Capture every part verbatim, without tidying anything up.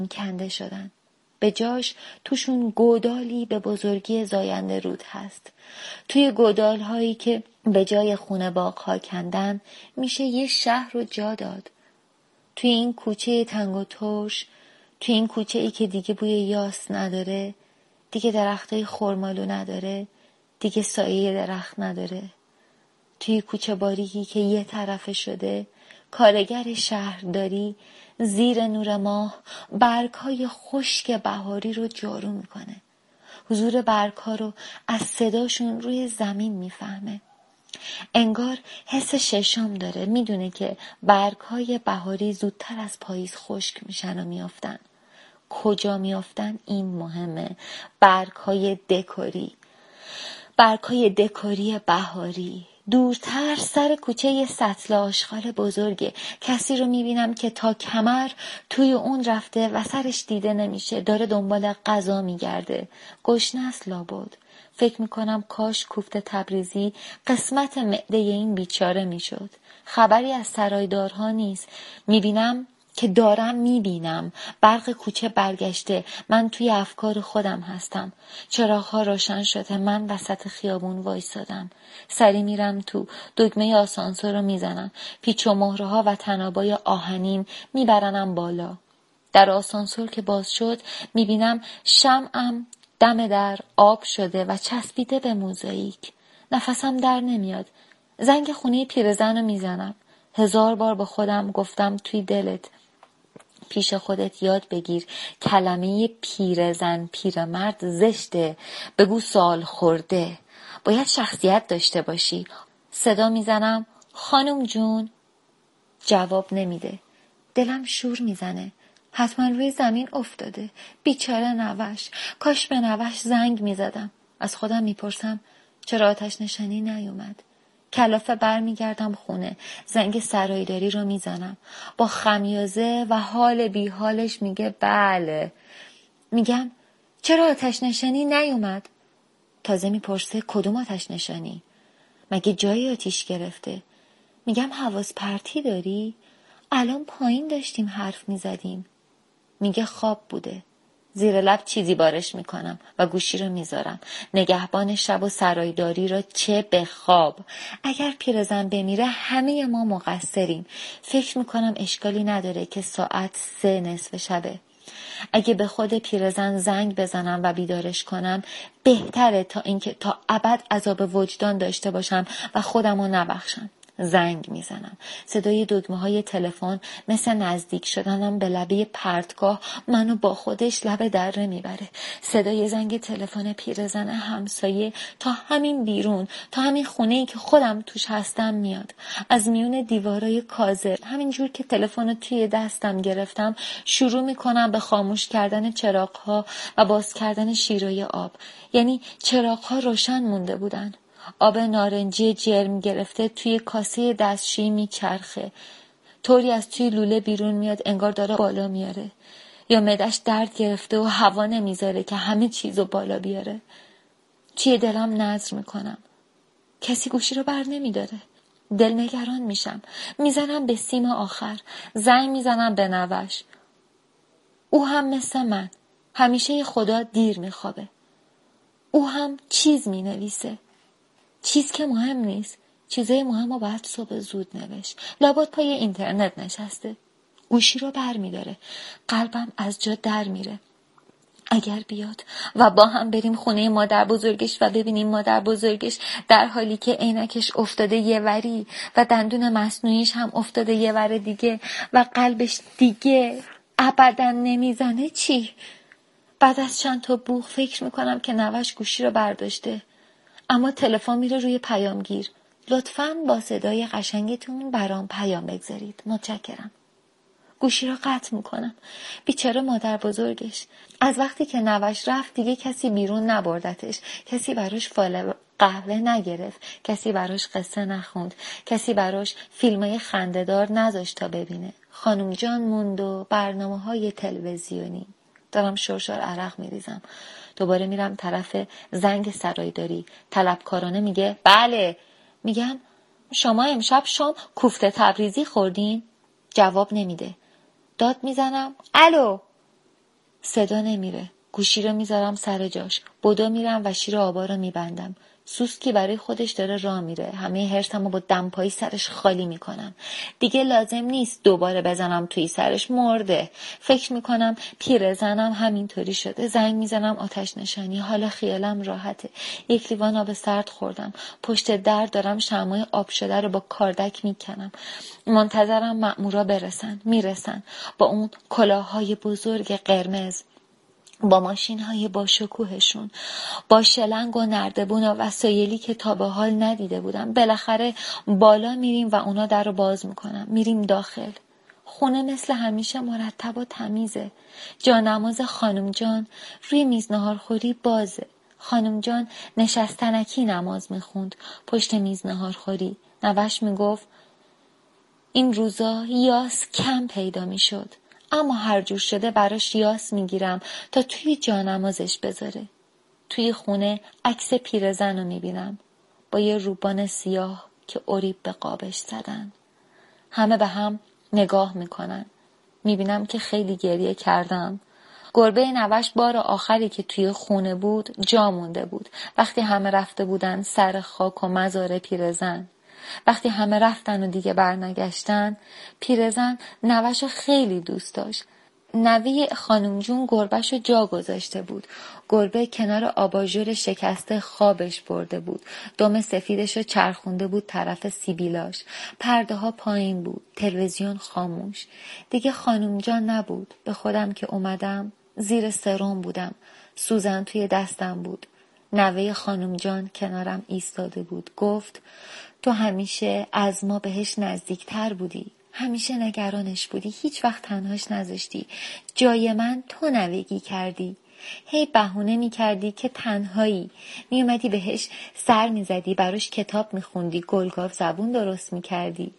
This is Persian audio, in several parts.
کنده شدن. به جاش توشون گودالی به بزرگی زاینده رود هست. توی گودال هایی که به جای خونه باغ ها کندن میشه یه شهر رو جا داد. توی این کوچه تنگ و ترش، توی این کوچه ای که دیگه بوی یاس نداره، دیگه درختای خرمالو نداره، دیگه سایه درخت نداره، توی کوچه باریکی که یه طرفه شده، کارگر شهرداری زیر نور ماه برگ‌های خشک بهاری رو جارو میکنه. حضور برگ‌ها رو از صداشون روی زمین میفهمه. انگار حس ششم داره، میدونه که برگ‌های بهاری زودتر از پاییز خشک میشن و میافتن. کجا میافتن این مهمه. برگ‌های دکوری، برگ‌های دکوری بهاری. دورتر سر کوچه یه سطل آشغال بزرگه. کسی رو میبینم که تا کمر توی اون رفته و سرش دیده نمیشه. داره دنبال غذا میگرده. گشنه است لابد. فکر میکنم کاش کوفته تبریزی قسمت معده این بیچاره میشد. خبری از سرایدارها نیست. میبینم که دارم میبینم برق کوچه برگشته. من توی افکار خودم هستم. چراغ‌ها روشن شده. من وسط خیابون وایسادم. سری میرم تو. دکمه آسانسور رو میزنم. پیچ و مهره‌ها و تنابای آهنین میبرنم بالا. در آسانسور که باز شد میبینم شمعم دم در آب شده و چسبیده به موزاییک. نفسم در نمیاد. زنگ خونه پیرزن رو میزنم. هزار بار با خودم گفتم توی دلت پیش خودت یاد بگیر کلمه پیرزن پیرمرد زشته. بگو سال خورده. باید شخصیت داشته باشی. صدا میزنم خانم جون. جواب نمیده. دلم شور میزنه. حتما روی زمین افتاده. بیچاره نوش. کاش به نوش زنگ میزدم. از خودم میپرسم چرا آتش نشانی نیومد. کلافه بر میگردم خونه. زنگ سرایداری رو میزنم. با خمیازه و حال بی حالش میگه بله. میگم چرا آتش نشانی نیومد؟ تازه میپرسه کدوم آتش نشانی؟ مگه جای آتیش گرفته؟ میگم حواس پرتی داری؟ الان پایین داشتیم حرف میزدیم. میگه خواب بوده. زیر لب چیزی بارش میکنم و گوشی رو میذارم. نگهبان شب و سرایداری را چه به خواب. اگر پیرزن بمیره همه ما مقصریم. فکر میکنم اشکالی نداره که ساعت سه نصف شبه. اگه به خود پیرزن زنگ بزنم و بیدارش کنم بهتره تا اینکه تا ابد عذاب وجدان داشته باشم و خودمو نبخشم. زنگ میزنم. صدای دکمه های تلفن مثل نزدیک شدنم به لبه پرتگاه منو با خودش لب دره میبره. صدای زنگ تلفن پیرزن همسایه تا همین بیرون، تا همین خونه‌ای که خودم توش هستم میاد. از میون دیوارای کاذب، همینجور که تلفن توی دستم گرفتم شروع میکنم به خاموش کردن چراغ‌ها و باز کردن شیرای آب. یعنی چراغ‌ها روشن مونده بودن. آب نارنجی جرم گرفته توی کاسه دستشویی میچرخه. طوری از توی لوله بیرون میاد انگار داره بالا میاره. یا معده‌اش درد گرفته و هوا نمیذاره که همه چیزو بالا بیاره. توی دلم نظر میکنم. کسی گوشی رو بر نمیداره. دل نگران میشم. میزنم به سیم آخر. زنگ میزنم به نوش. او هم مثل من. همیشه خدا دیر میخوابه. او هم چیز مینویسه. چیز که مهم نیست. چیزای مهم رو باید صبح زود نوشت. لابد پای اینترنت نشسته. گوشی رو بر میداره. قلبم از جا در میره. اگر بیاد و با هم بریم خونه مادر بزرگش و ببینیم مادر بزرگش در حالی که عینکش افتاده یه وری و دندون مصنوعیش هم افتاده یه ور دیگه و قلبش دیگه ابدا نمیزنه چی؟ بعد از چند تا بوق فکر میکنم که نوش گوشی رو برداشته. اما تلفن میره روی پیامگیر. لطفاً با صدای قشنگتون برام پیام بگذارید. متشکرم. گوشی رو قطع میکنم. بیچاره مادر بزرگش. از وقتی که نوش رفت دیگه کسی بیرون نبردتش. کسی براش فال قهوه نگرفت. کسی براش قصه نخوند. کسی براش فیلمای خنده‌دار نذاشت تا ببینه. خانم جان موند و برنامه‌های تلویزیونی. دارم شرشار عرق میریزم. دوباره میرم طرف زنگ سرایداری. طلبکارانه میگه بله. میگم شما امشب شام کوفته تبریزی خوردین؟ جواب نمیده. داد میزنم الو. صدا نمیره. گوشی رو میذارم سر جاش. بدو میرم و شیر آبا رو میبندم. سوسکی برای خودش داره راه میره. همه هرسمو با دمپایی سرش خالی میکنم. دیگه لازم نیست دوباره بزنم توی سرش، مرده. فکر میکنم پیرزنم همینطوری شده. زنگ میزنم آتش نشانی. حالا خیالم راحته. یک لیوان آب سرد خوردم. پشت در دارم شمعای آب شده رو با کاردک میکنم. منتظرم مأمورا برسن. میرسن با اون کلاههای بزرگ قرمز، با ماشین های با شکوهشون، با شلنگ و نردبون و وسایلی که تا به حال ندیده بودم. بالاخره بالا میریم و اونا در رو باز میکنم. میریم داخل. خونه مثل همیشه مرتب و تمیزه. جانماز خانم جان روی میز نهارخوری بازه. خانم جان نشستنکی نماز میخوند پشت میز نهارخوری. نوش میگفت این روزا یاس کم پیدا میشد، اما هر جور شده براش یاس میگیرم تا توی جانمازش بذاره. توی خونه عکس پیرزن رو میبینم با یه روبان سیاه که اریب به قابش زدن. همه به هم نگاه میکنن. میبینم که خیلی گریه کردم. گربه نوش بار آخری که توی خونه بود جا مونده بود. وقتی همه رفته بودن سر خاک و مزار پیرزن، وقتی همه رفتن و دیگه برنگشتن، پیرزن نوشو خیلی دوست داشت. نوی خانم جون گربهشو جا گذاشته بود. گربه کنار آباژور شکسته خوابش برده بود. دم سفیدشو چرخونده بود طرف سیبیلاش. پرده ها پایین بود. تلویزیون خاموش. دیگه خانم جان نبود. به خودم که اومدم زیر سرم بودم. سوزن توی دستم بود. نوه خانم جان کنارم ایستاده بود. گفت تو همیشه از ما بهش نزدیکتر بودی. همیشه نگرانش بودی. هیچ وقت تنهاش نذاشتی. جای من تو نوگی کردی. هی بهونه می کردی که تنهایی. می اومدی بهش سر می زدی. براش کتاب می خوندی. گلگاف زبون درست می کردی.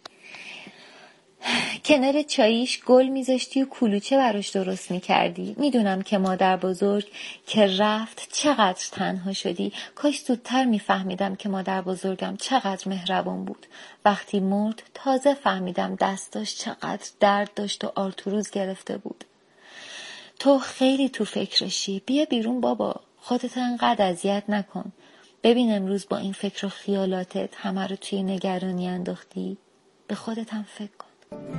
کنار چاییش گل میذاشتی و کلوچه براش درست میکردی. میدونم که مادر بزرگ که رفت چقدر تنها شدی. کاش زودتر میفهمیدم که مادر بزرگم چقدر مهربان بود. وقتی مرد تازه فهمیدم دستاش چقدر درد داشت و آرتروز گرفته بود. تو خیلی تو فکرشی. بیا بیرون بابا. خودت انقدر اذیت نکن. ببین امروز با این فکر و خیالاتت همه رو توی نگرانی انداختی. به خودت هم فکر کن.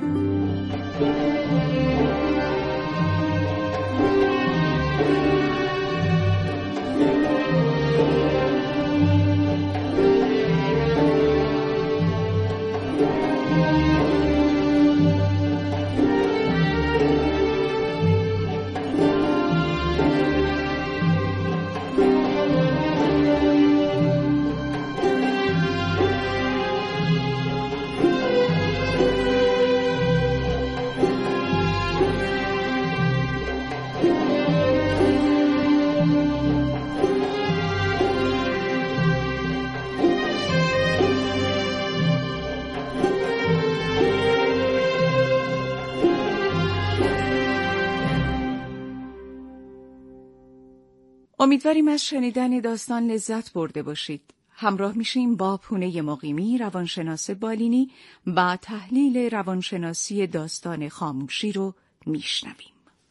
امیدواریم از شنیدن داستان لذت برده باشید. همراه میشیم با پونه مقیمی، روانشناس بالینی و تحلیل روانشناسی داستان خاموشی رو میشنویم.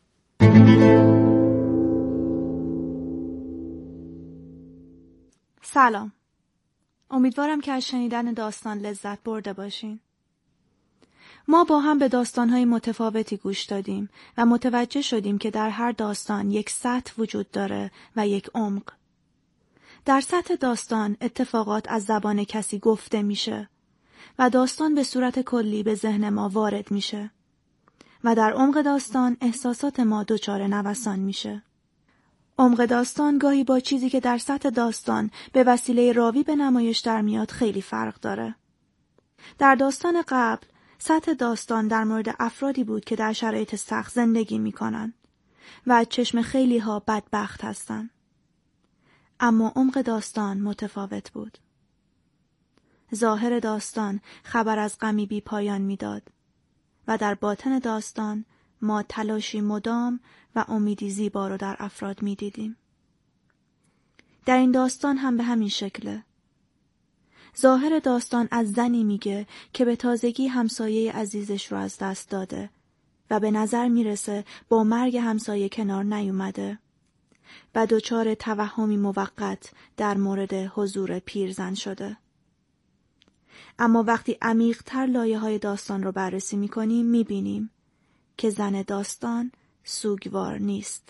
سلام. امیدوارم که از شنیدن داستان لذت برده باشین. ما با هم به داستان‌های متفاوتی گوش دادیم و متوجه شدیم که در هر داستان یک سطح وجود داره و یک عمق. در سطح داستان اتفاقات از زبان کسی گفته میشه و داستان به صورت کلی به ذهن ما وارد میشه و در عمق داستان احساسات ما دچار نوسان میشه. عمق داستان گاهی با چیزی که در سطح داستان به وسیله راوی به نمایش در میاد خیلی فرق داره. در داستان قبل سطح داستان در مورد افرادی بود که در شرایط سخت زندگی میکنن و از چشم خیلی ها بدبخت هستن. اما عمق داستان متفاوت بود. ظاهر داستان خبر از غمی بی پایان میداد و در باطن داستان ما تلاشی مدام و امیدی زیبا رو در افراد میدیدیم. در این داستان هم به همین شکله. ظاهر داستان از زنی میگه که به تازگی همسایه عزیزش رو از دست داده و به نظر میرسه با مرگ همسایه کنار نیومده و دچار توهمی موقت در مورد حضور پیرزن شده. اما وقتی عمیق‌تر لایه‌های داستان رو بررسی می‌کنیم می‌بینیم که زن داستان سوگوار نیست.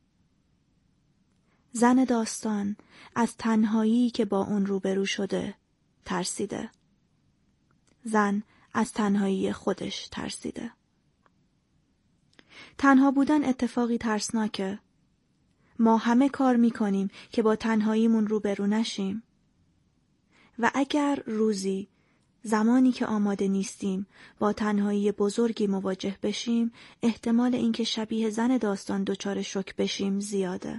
زن داستان از تنهایی که با اون روبرو شده ترسیده. زن از تنهایی خودش ترسیده. تنها بودن اتفاقی ترسناکه. ما همه کار می‌کنیم که با تنهاییمون روبرو نشیم. و اگر روزی زمانی که آماده نیستیم با تنهایی بزرگی مواجه بشیم، احتمال اینکه شبیه زن داستان دچار شوک بشیم زیاده.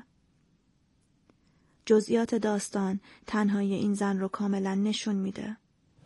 جزئیات داستان تنهایی این زن رو کاملا نشون میده.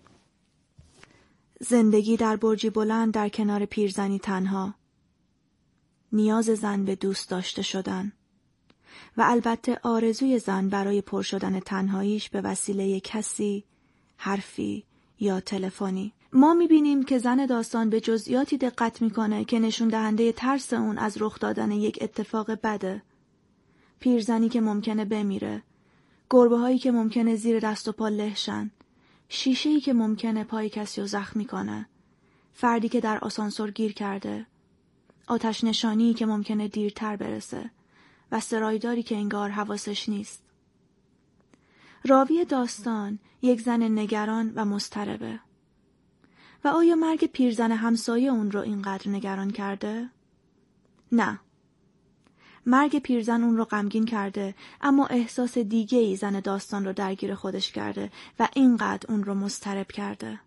زندگی در برجی بلند در کنار پیرزنی تنها. نیاز زن به دوست داشته شدن. و البته آرزوی زن برای پر شدن تنهاییش به وسیله کسی، حرفی یا تلفنی. ما میبینیم که زن داستان به جزئیاتی دقت میکنه که نشون دهنده ترس اون از رخ دادن یک اتفاق بده. پیرزنی که ممکنه بمیره، گربه هایی که ممکنه زیر دست و پا لهشن، شیشه‌ای که ممکنه پای کسی رو زخمی کنه، فردی که در آسانسور گیر کرده، آتش نشانی که ممکنه دیرتر برسه و سرایداری که انگار حواسش نیست. راوی داستان یک زن نگران و مضطربه. و آیا مرگ پیرزن همسایه اون رو اینقدر نگران کرده؟ نه. مرگ پیرزن اون رو غمگین کرده، اما احساس دیگه‌ای زن داستان رو درگیر خودش کرده و اینقدر اون رو مضطرب کرده.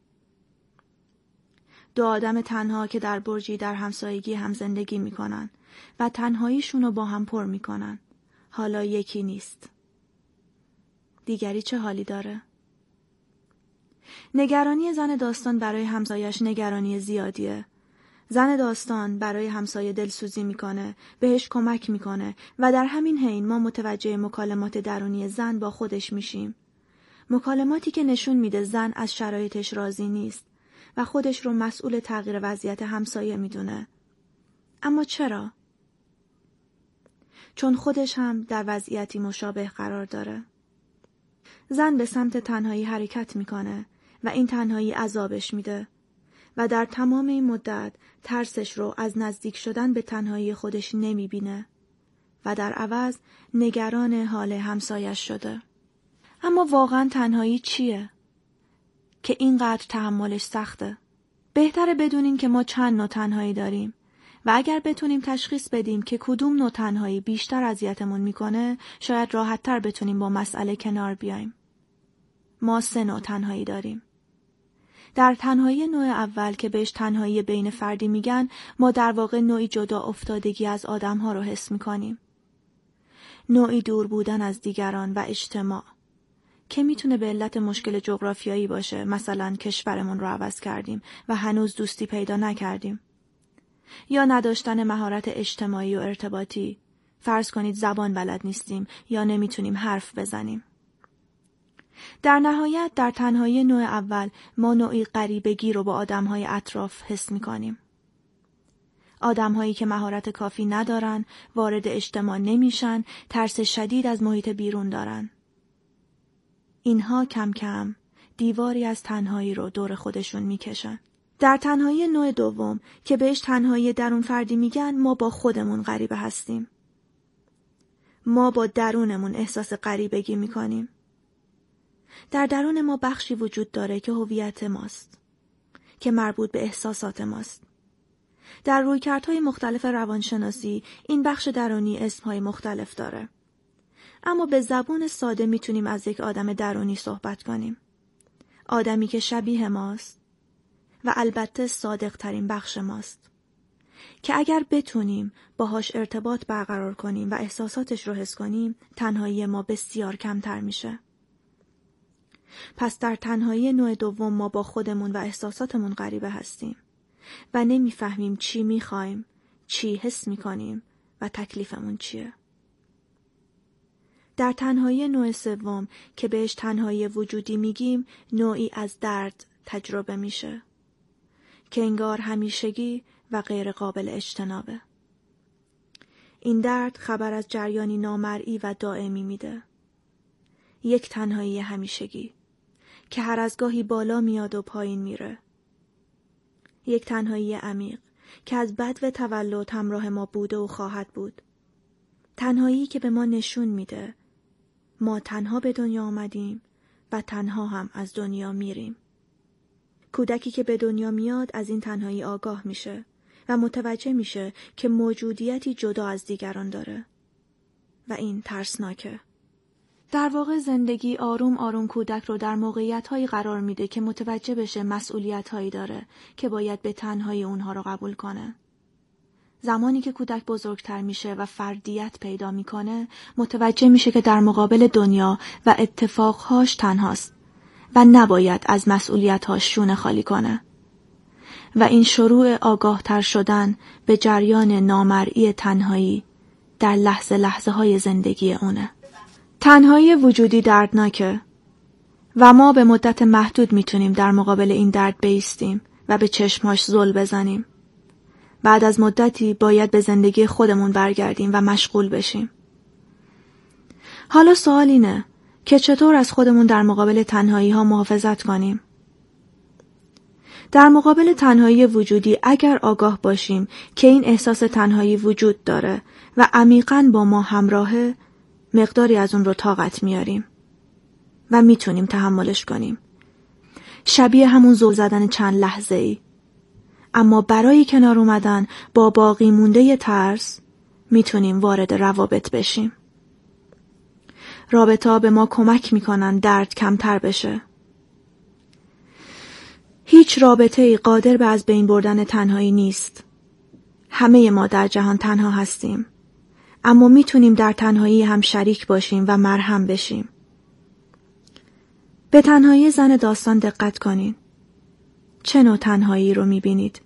دو آدم تنها که در برجی در همسایگی هم زندگی میکنن و تنهاییشون رو با هم پر میکنن. حالا یکی نیست. دیگری چه حالی داره؟ نگرانی زن داستان برای همسایش نگرانی زیادیه. زن داستان برای همسایه دلسوزی میکنه، بهش کمک میکنه و در همین حین ما متوجه مکالمات درونی زن با خودش میشیم. مکالماتی که نشون میده زن از شرایطش راضی نیست و خودش رو مسئول تغییر وضعیت همسایه میدونه. اما چرا؟ چون خودش هم در وضعیتی مشابه قرار داره. زن به سمت تنهایی حرکت میکنه و این تنهایی عذابش میده و در تمام این مدت ترسش رو از نزدیک شدن به تنهایی خودش نمیبینه و در عوض نگران حال همسایش شده. اما واقعا تنهایی چیه؟ که اینقدر تحملش سخته. بهتره بدونیم که ما چند نوع تنهایی داریم و اگر بتونیم تشخیص بدیم که کدوم نوع تنهایی بیشتر اذیتمون میکنه، شاید راحت‌تر بتونیم با مسئله کنار بیایم. ما سه نوع تنهایی داریم. در تنهایی نوع اول که بهش تنهایی بین فردی میگن، ما در واقع نوعی جدا افتادگی از آدم‌ها رو حس میکنیم. نوعی دور بودن از دیگران و اجتماع که میتونه به علت مشکل جغرافیایی باشه، مثلا کشورمون رو عوض کردیم و هنوز دوستی پیدا نکردیم. یا نداشتن مهارت اجتماعی و ارتباطی، فرض کنید زبان بلد نیستیم یا نمیتونیم حرف بزنیم. در نهایت در تنهایی نوع اول ما نوعی غریبگی رو با آدم‌های اطراف حس می‌کنیم. آدم‌هایی که مهارت کافی ندارن، وارد اجتماع نمیشن، ترس شدید از محیط بیرون دارن. اینها کم کم دیواری از تنهایی رو دور خودشون میکشن. در تنهایی نوع دوم که بهش تنهایی درون فردی میگن، ما با خودمون غریبه هستیم. ما با درونمون احساس غریبگی میکنیم. در درون ما بخشی وجود داره که هویت ماست، که مربوط به احساسات ماست. در رویکردهای مختلف روانشناسی این بخش درونی اسمهای مختلف داره. اما به زبان ساده میتونیم از یک آدم درونی صحبت کنیم. آدمی که شبیه ماست و البته صادق ترین بخش ماست، که اگر بتونیم باهاش ارتباط برقرار کنیم و احساساتش رو حس کنیم، تنهایی ما بسیار کمتر میشه. پس در تنهایی نوع دوم ما با خودمون و احساساتمون غریبه هستیم و نمیفهمیم چی میخوایم، چی حس میکنیم و تکلیفمون چیه. در تنهایی نوع سوم که بهش تنهایی وجودی میگیم، نوعی از درد تجربه میشه که انگار همیشگی و غیر قابل اجتنابه. این درد خبر از جریانی نامرئی و دائمی میده. یک تنهایی همیشگی که هر از گاهی بالا میاد و پایین میره. یک تنهایی عمیق که از بدو تولد همراه ما بوده و خواهد بود. تنهایی که به ما نشون میده ما تنها به دنیا آمدیم و تنها هم از دنیا میریم. کودکی که به دنیا میاد از این تنهایی آگاه میشه و متوجه میشه که موجودیتی جدا از دیگران داره و این ترسناکه. در واقع زندگی آروم آروم کودک رو در موقعیت‌هایی قرار میده که متوجه بشه مسئولیت‌هایی داره که باید به تنهایی اونها رو قبول کنه. زمانی که کودک بزرگتر میشه و فردیت پیدا میکنه، متوجه میشه که در مقابل دنیا و اتفاقهاش تنهاست و نباید از مسئولیت‌هاش شونه خالی کنه. و این شروع آگاه تر شدن به جریان نامرئی تنهایی در لحظه لحظه های زندگی اونه. تنهایی وجودی دردناکه و ما به مدت محدود میتونیم در مقابل این درد بایستیم و به چشماش زل بزنیم. بعد از مدتی باید به زندگی خودمون برگردیم و مشغول بشیم. حالا سوال اینه که چطور از خودمون در مقابل تنهایی ها محافظت کنیم؟ در مقابل تنهایی وجودی اگر آگاه باشیم که این احساس تنهایی وجود داره و عمیقاً با ما همراهه، مقداری از اون رو طاقت میاریم و میتونیم تحملش کنیم. شبیه همون زل زدن چند لحظه ای. اما برای کنار اومدن با باقی مونده ترس میتونیم وارد روابط بشیم. رابطه‌ها به ما کمک میکنن درد کمتر بشه. هیچ رابطه‌ای قادر به از بین بردن تنهایی نیست. همه ما در جهان تنها هستیم. اما میتونیم در تنهایی هم شریک باشیم و مرهم بشیم. به تنهایی زن داستان دقت کنین. چه نوع تنهایی رو میبینید؟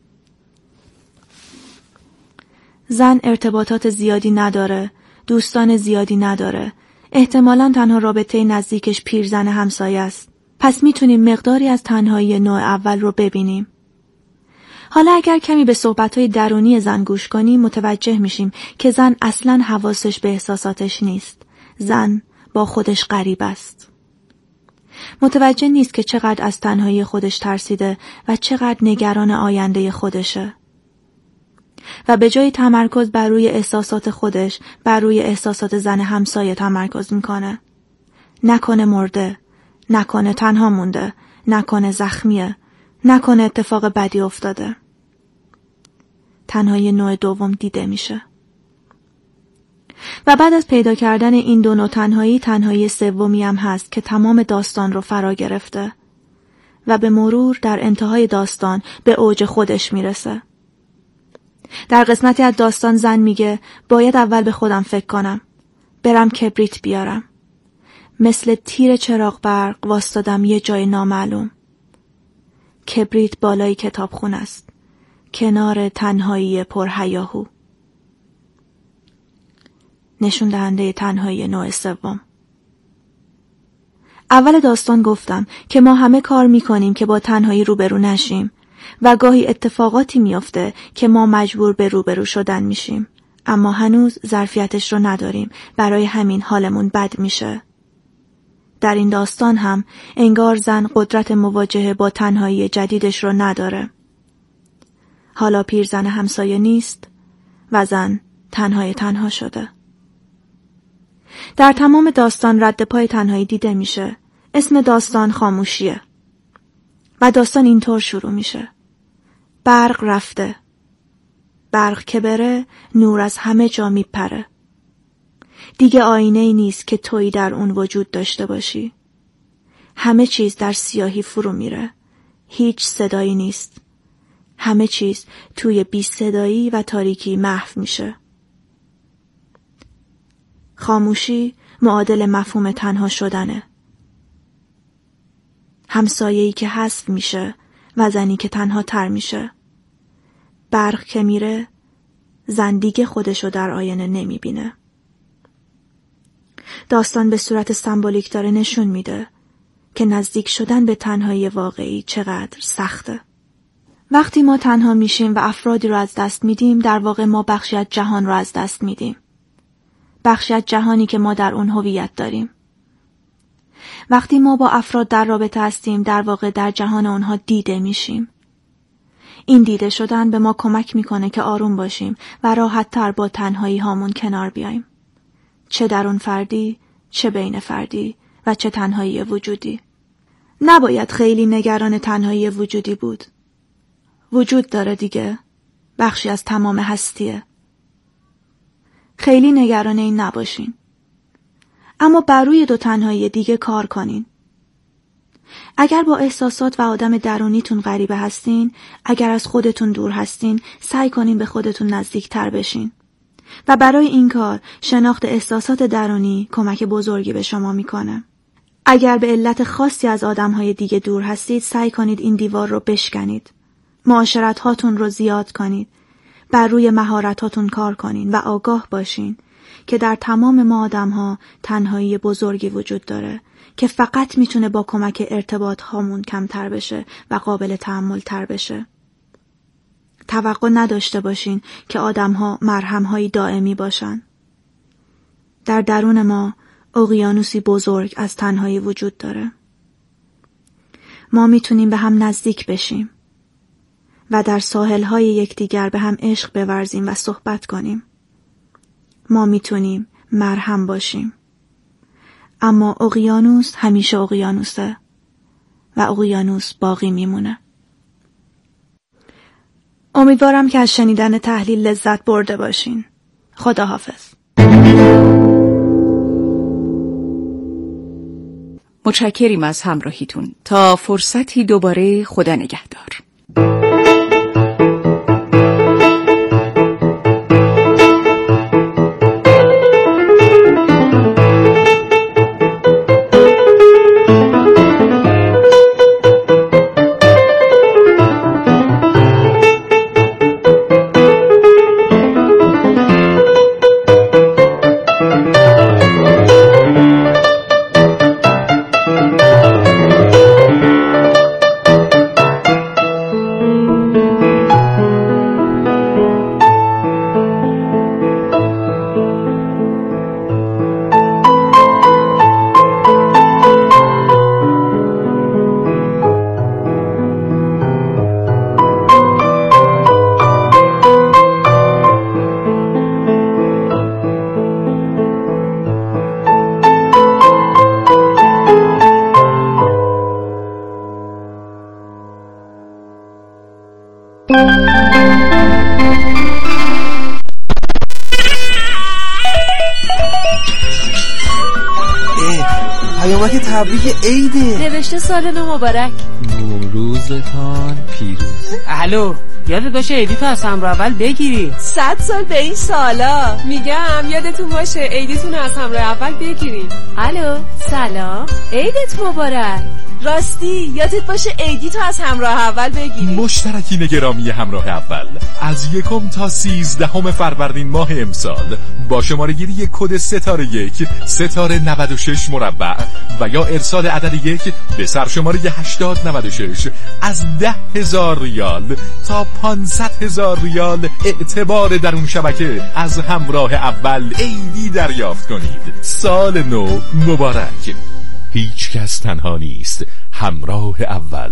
زن ارتباطات زیادی نداره، دوستان زیادی نداره. احتمالاً تنها رابطه نزدیکش پیرزن همسایه است. پس میتونیم مقداری از تنهایی نوع اول رو ببینیم. حالا اگر کمی به صحبت‌های درونی زن گوش کنیم متوجه میشیم که زن اصلاً حواسش به احساساتش نیست. زن با خودش غریب است. متوجه نیست که چقدر از تنهایی خودش ترسیده و چقدر نگران آینده خودشه. و به جای تمرکز بر روی احساسات خودش، بر روی احساسات زن همسایه تمرکز میکنه. نکنه مرده، نکنه تنها مونده، نکنه زخمیه، نکنه اتفاق بدی افتاده. تنهایی نوع دوم دیده میشه. و بعد از پیدا کردن این دو نوع تنهایی، تنهایی سومی هم هست که تمام داستان رو فرا گرفته و به مرور در انتهای داستان به اوج خودش میرسه. در قسمتی از داستان زن میگه باید اول به خودم فکر کنم، برم کبریت بیارم. مثل تیر چراغ برق واسطادم یه جای نامعلوم. کبریت بالای کتابخونه است، کنار تنهایی پرهیاهو. نشون دهنده تنهایی نوع سوم. اول داستان گفتم که ما همه کار میکنیم که با تنهایی روبرو نشیم و گاهی اتفاقاتی میفته که ما مجبور به روبرو شدن میشیم، اما هنوز ظرفیتش رو نداریم، برای همین حالمون بد میشه. در این داستان هم انگار زن قدرت مواجهه با تنهایی جدیدش رو نداره. حالا پیرزن همسایه نیست و زن تنهای تنها شده. در تمام داستان رد پای تنهایی دیده میشه. اسم داستان خاموشیه. و داستان اینطور شروع میشه. برق رفته. برق که بره نور از همه جا میپره. دیگه آینه‌ای نیست که تویی در اون وجود داشته باشی. همه چیز در سیاهی فرو میره. هیچ صدایی نیست. همه چیز توی بی صدایی و تاریکی محو میشه. خاموشی معادل مفهوم تنها شدنه. همسایه‌ای که حذف میشه و زنی که تنها تر میشه. برق که میره زن دیگه خودشو در آینه نمیبینه. داستان به صورت سمبولیک داره نشون میده که نزدیک شدن به تنهایی واقعی چقدر سخته. وقتی ما تنها میشیم و افرادی رو از دست میدیم، در واقع ما بخشی از جهان رو از دست میدیم. بخشی از جهانی که ما در اون هویت داریم. وقتی ما با افراد در رابطه هستیم، در واقع در جهان اونها دیده میشیم. این دیده شدن به ما کمک میکنه که آروم باشیم و راحت تر با تنهایی هامون کنار بیاییم. چه درون فردی، چه بین فردی و چه تنهایی وجودی. نباید خیلی نگران تنهایی وجودی بود. وجود داره دیگه. بخشی از تمام هستیه. خیلی نگران این نباشین. اما بر روی دو تنهایی دیگه کار کنین. اگر با احساسات و آدم درونیتون غریبه هستین، اگر از خودتون دور هستین، سعی کنین به خودتون نزدیک تر بشین. و برای این کار شناخت احساسات درونی کمک بزرگی به شما میکنه. اگر به علت خاصی از آدمهای دیگه دور هستید، سعی کنید این دیوار رو بشکنید. معاشرت هاتون رو زیاد کنید. بر روی مهارت هاتون کار کنین و آگاه باشین که در تمام ما آدم ها تنهایی بزرگی وجود داره که فقط میتونه با کمک ارتباط هامون کمتر بشه و قابل تحمل تر بشه. توقع نداشته باشین که آدم ها مرهم های دائمی باشن. در درون ما اقیانوسی بزرگ از تنهایی وجود داره. ما میتونیم به هم نزدیک بشیم و در ساحل‌های یکدیگر به هم عشق بورزیم و صحبت کنیم. ما میتونیم مرهم باشیم. اما اقیانوس همیشه اقیانوسه و اقیانوس باقی میمونه. امیدوارم که از شنیدن تحلیل لذت برده باشین. خداحافظ. متشکریم از همراهیتون. تا فرصتی دوباره، خدا نگهدار. پیامک تبریک عیده. نوشته سال نو مبارک. نوروزتان پیروز. الو، یادت باشه عیدی تو از همراه اول بگیری. صد سال به این سالا. میگم یادتون باشه عیدیتون از همراه اول بگیرین. الو، سلام، عیدت مبارک. راستی یادت باشه عیدی تو از همراه اول بگیری. مشترکین گرامی همراه اول، از یکم تا سیزدهم فروردین ماه امسال با شماره گیری کد ستاره یک ستاره نود و شش مربع و یا ارسال عدد یک به سرشماره هشتاد نود و شش از ده هزار ریال تا پانصد هزار ریال اعتبار در اون شبکه از همراه اول عیدی دریافت کنید. سال نو مبارک. هیچ کس تنها نیست. همراه اول.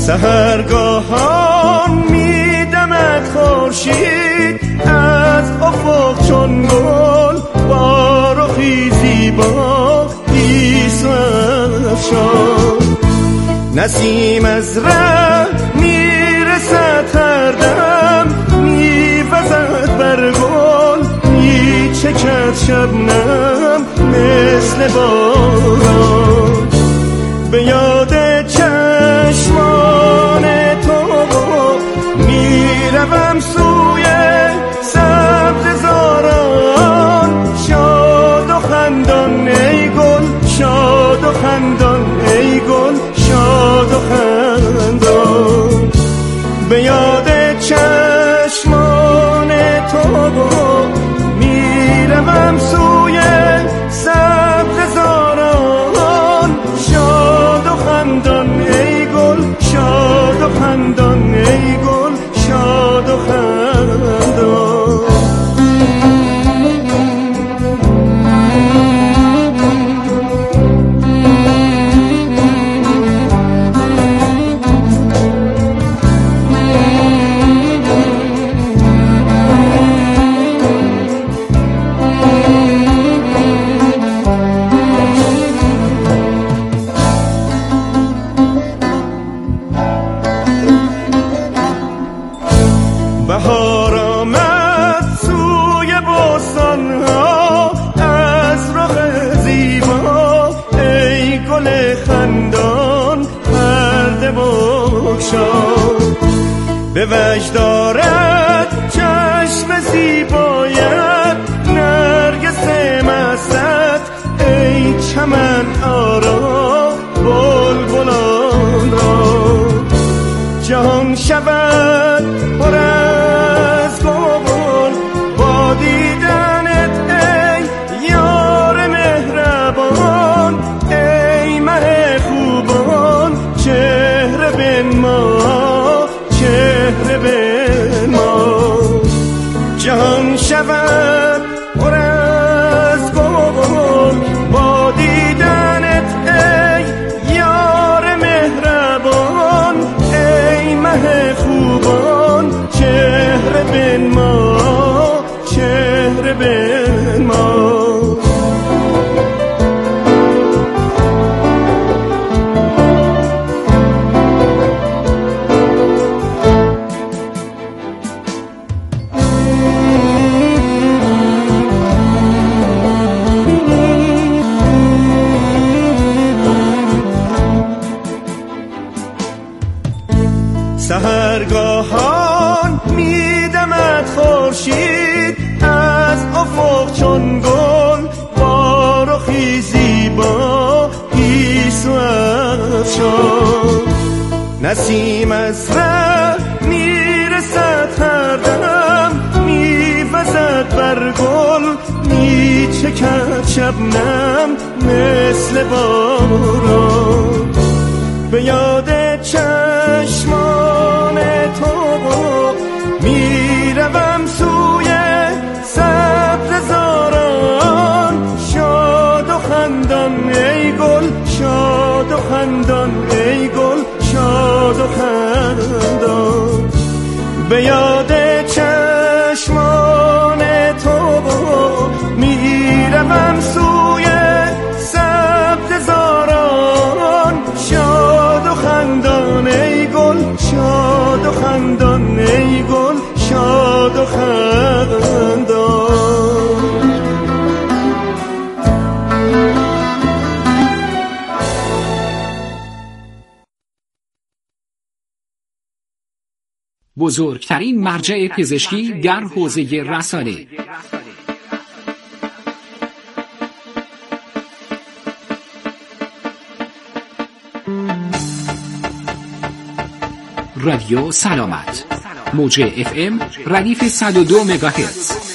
سحرگاهان میدمد خورشید از افق چون گل با رخی زیبا گیسو افشان. نسیم از ره میرسد هر دم میوزد بر گل میچکد شبنم مثل باران. به یاد چشمان تو میروم سوی سبز زاران. شاد و خندان ای گل، شاد و خندان ای گل، شاد و خندان. به یاد چشمان تو میروم سوی سبز زاران. شاد و خندان ای گل، شاد و خندان ای گل، شاد و خندان. بهار آمد سوی بستان‌ها از رخ زیبا. ای گل خندان پرده بگشا. به وجد دارد چشم زیبایت نرگس مست. ای چمن آرا بلبلان را. جهان شود پر از گل با دیدنت ای یار مهربان. ای مه خوبان چهره بنما، چهره بنما. جهان شود پر از گل با دیدنت ای یار مهربان. ای مه خوبان چهره بنما، چهره بنما. سحرگاهان میدمد خورشید از افق چون گل با رخی زیبا گیسو افشان. نسیم از ره میرسد هر دم میوزد بر گل میچکد شبنم مثل باران. به یاد چشمان تو میروم سوی سبز زاران. شاد و خندان ای گل، شاد و خندان ای گل، شاد و خندان. به یاد چشمان تو میروم سوی سبز زاران. شاد و خندان ای گل، شاد و خندان ای گل، شاد و خندان. بزرگترین مرجع پزشکی در حوزه رسانه. رادیو سلامت، موج اف ام ردیف صد و دو مگاهرتز.